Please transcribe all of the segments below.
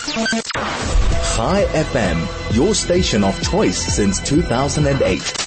Chai FM, your station of choice since 2008.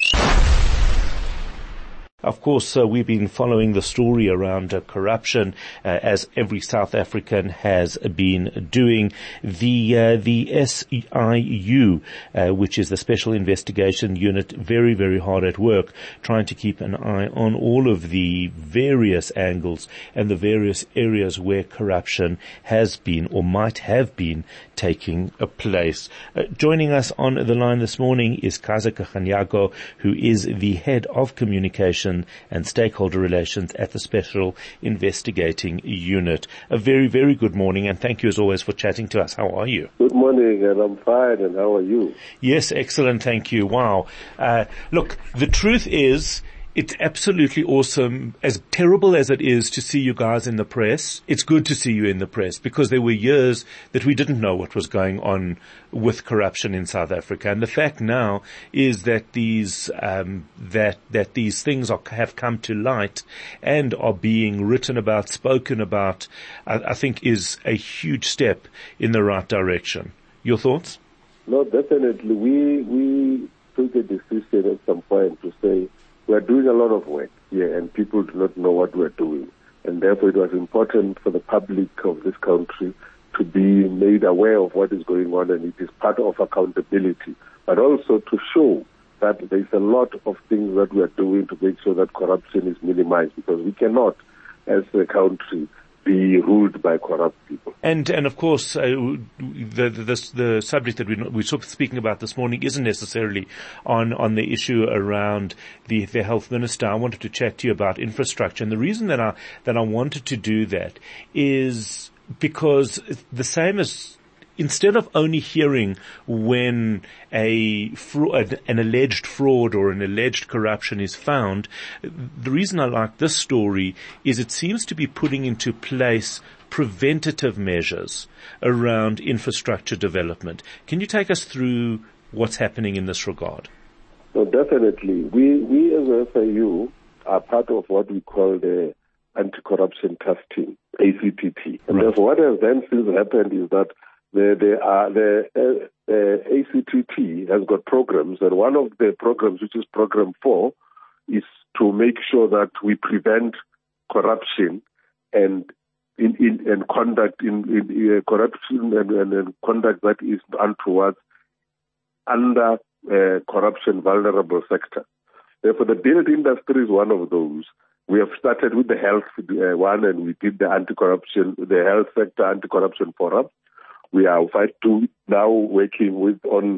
Of course, we've been following the story around corruption, as every South African has been doing. The SIU, which is the Special Investigation Unit, very, very hard at work, trying to keep an eye on all of the various angles and the various areas where corruption has been or might have been taking place. Joining us on the line this morning is Kazaka Khanyago, who is the head of communication and stakeholder relations at the Special Investigating Unit. A very, very good morning, and thank you as always for chatting to us. How are you? Good morning, and I'm fine, and how are you? Yes, excellent, thank you. Wow. Look, the truth is, it's absolutely awesome. As terrible as it is to see you guys in the press, it's good to see you in the press, because there were years that we didn't know what was going on with corruption in South Africa. And the fact now is that these these things have come to light and are being written about, spoken about, I think is a huge step in the right direction. Your thoughts? No, definitely. We took a decision at some point to say, we're doing a lot of work here and people do not know what we're doing. And therefore it was important for the public of this country to be made aware of what is going on, and it is part of accountability. But also to show that there's a lot of things that we are doing to make sure that corruption is minimized, because we cannot, as a country, be ruled by corrupt people. And of course, the subject that we're speaking about this morning isn't necessarily on the issue around the health minister. I wanted to chat to you about infrastructure, and the reason that I wanted to do that is because the same as, instead of only hearing when an alleged fraud or an alleged corruption is found, the reason I like this story is it seems to be putting into place preventative measures around infrastructure development. Can you take us through what's happening in this regard? No, definitely. We as a SIU are part of what we call the Anti-Corruption Task Team, ACTT. And Right. therefore what has then since happened is that the ACTT has got programs, and one of the programs, which is Program 4, is to make sure that we prevent corruption and conduct corruption and conduct that is untoward under corruption vulnerable sector. Therefore, the build industry is one of those. We have started with the health one, and we did the health sector anti-corruption forum. We are now working on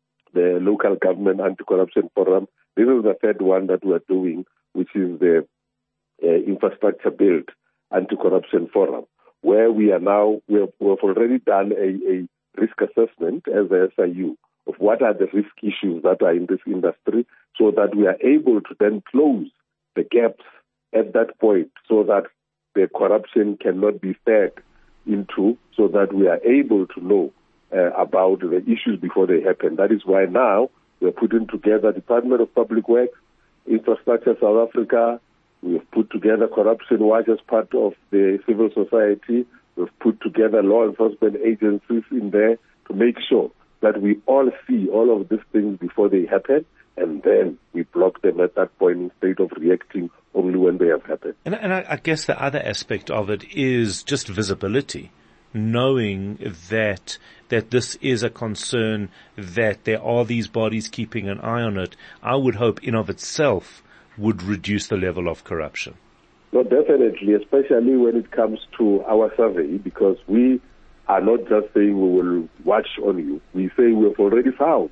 the local government anti-corruption forum. This is the third one that we are doing, which is the infrastructure build anti-corruption forum, where we have already done a risk assessment as a SIU of what are the risk issues that are in this industry, so that we are able to then close the gaps at that point, so that the corruption cannot be fed into, so that we are able to know about the issues before they happen. That is why now we are putting together Department of Public Works, Infrastructure South Africa. We have put together Corruption Watch as part of the civil society. We've put together law enforcement agencies in there to make sure that we all see all of these things before they happen, and then we block them at that point instead of reacting only when they have happened. And I guess the other aspect of it is just visibility, knowing that this is a concern, that there are these bodies keeping an eye on it. I would hope in of itself would reduce the level of corruption. No, definitely, especially when it comes to our survey, because we are not just saying we will watch on you. We say we have already found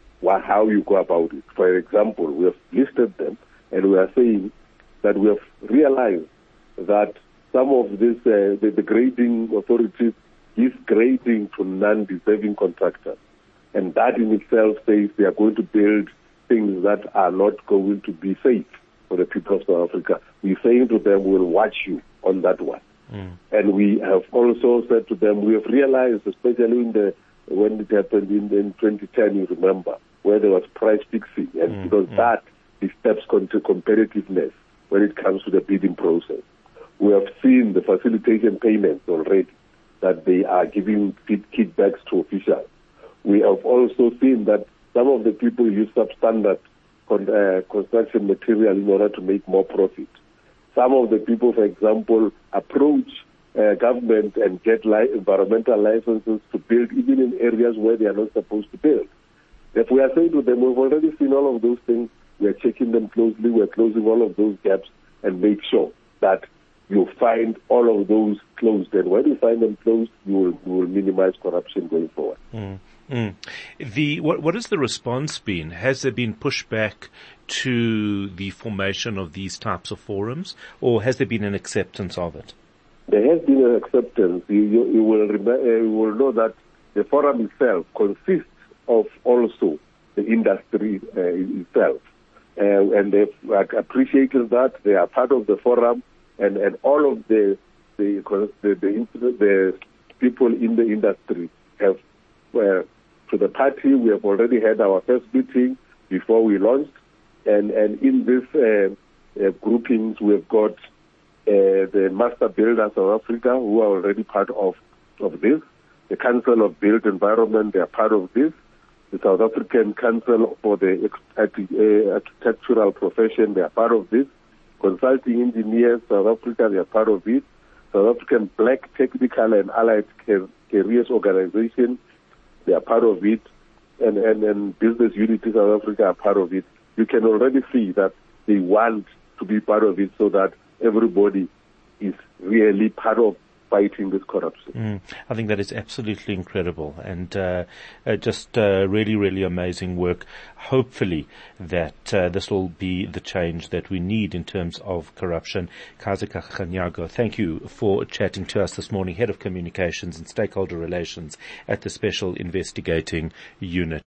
how you go about it. For example, we have listed them, and we are saying that we have realized that some of this, the grading authorities is grading to non-deserving contractors. And that in itself says they are going to build things that are not going to be safe for the people of South Africa. We're saying to them, we'll watch you on that one. And we have also said to them, we have realized, especially when it happened in 2010, you remember, where there was price fixing, and because that disturbs competitiveness when it comes to the bidding process. We have seen the facilitation payments already, that they are giving kickbacks Some of the people use substandard construction material in order to make more profit. Some of the people, for example, approach government and get environmental licenses to build even in areas where they are not supposed to build. If we are saying to them, we've already seen all of those things, we are checking them closely, we are closing all of those gaps and make sure that you find all of those closed. And when you find them closed, you will minimize corruption going forward. What has the response been? Has there been pushback to the formation of these types of forums, or has there been an acceptance of it? There has been an acceptance. You will know that the forum itself consists of also the industry itself. And they've appreciated that. They are part of the forum, and all of the people in the industry have, to the party, we have already had our first meeting before we launched. And in this groupings, we have got the Master Builder South Africa, who are already part of this. The Council of Built Environment, they are part of this. The South African Council for the Architectural Profession, they are part of this. Consulting Engineers, South Africa, they are part of it. South African Black Technical and Allied Careers Organization, they are part of it. And Business Unity South Africa are part of it. You can already see that they want to be part of it so that everybody is really part of fighting this corruption. I think that is absolutely incredible and just really, really amazing work. Hopefully that this will be the change that we need in terms of corruption. Kazika Kganyago, thank you for chatting to us this morning, Head of Communications and Stakeholder Relations at the Special Investigating Unit.